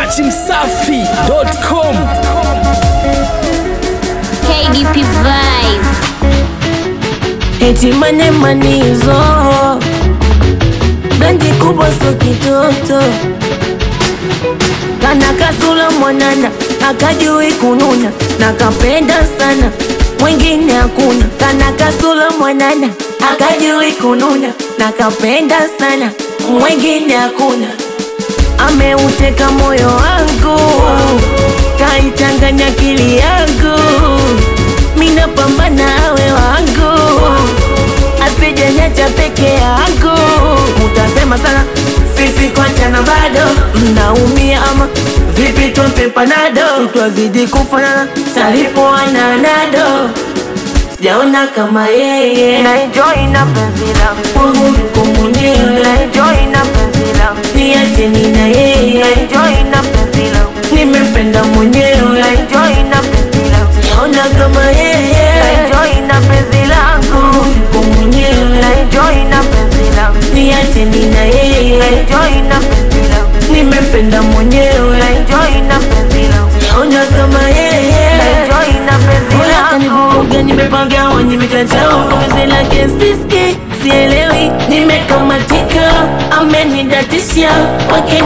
dachimsafi.com. KDP Vibe. Eti manizo Bendi kubwa so kitoto Kana kasula mwanana Akajui kununa Nakapenda sana Mwingine hakuna Kana kasula mwanana Akajui kununa Nakapenda sana Mwingine hakuna Ameuteka moyo wangu Kaichanganya akili yangu Mina pambana awe wangu Asije nyacha peke yangu Mutasema sana sisi kwa chana bado Mnaumia ama vipi tuampe panado Tuazidi kufanana salipo ananado Sijaona kama yeye Na enjoy na penzi langu Mungu yuko mwenyewe Na enjoy na penzi langu Niacheni na yeye Na enjoy na penzi langu Nimependa mwenyewe Na enjoy na penzi langu Sijaona kama yeye Na enjoy na penzi langu Mungu yuko mwenyewe Na enjoy na penzi langu Niacheni na yeye Na enjoy na penzi langu Nimependa mwenyewe Na enjoy na penzi langu Sijaona kama yeye Na enjoy na penzi langu Kanivuruga nimepagawa nimekachao Pongeze lake siski sielewi Nimekamatika amenidatisha Wake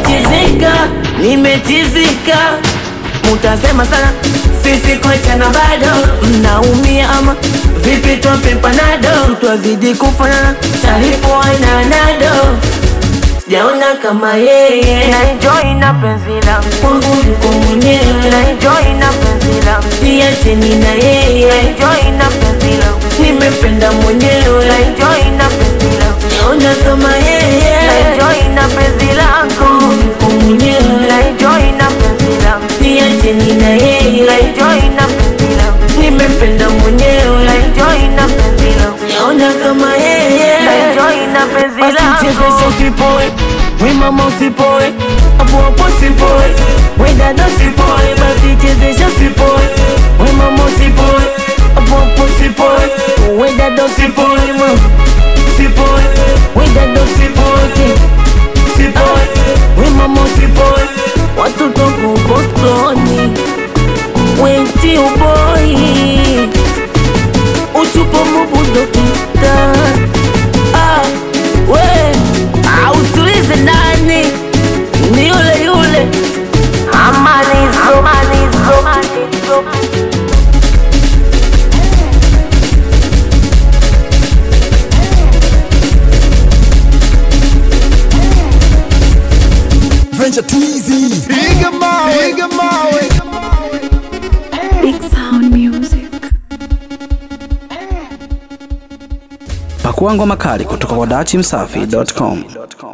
nimetizika Mutasema sana sisi kwa chana bado Mnaumia ama vipi tuampe panado Tuazidi kufanana salipo ananado Sijaona kama yeye Na enjoy na penzi langu Mungu yuko mwenyewe Na enjoy na penzi langu Niacheni na yeye Na enjoy na penzi langu Nimependa mwenyewe Na enjoy na penzi langu Sijaona kama yeye Na enjoy na penzi langu Mungu yuko mwenyewe Na enjoy na penzi langu Niacheni na yeye Na enjoy na penzi langu Nimependa mwenyewe Na enjoy na penzi langu Sijaona kama yeye Na enjoy na penzi langu Asichezeshe usipoe We mama usipoe Apo hapo usipoe We dada usipoe Basi chezesha usipoe We mama usipoe Apo hapo usipoe We dada usipoe mama Usipoe We dada usipoe Usipoe We mama usipoe Watoto kukotoni Wenti uboi Uchupo mubudo kita we Ausulize nani Ni yule Amanizo Venture too easy. Piga mawe. Big Sound Music. Pakua ngoma kali kutoka kwa dachimsafi.com.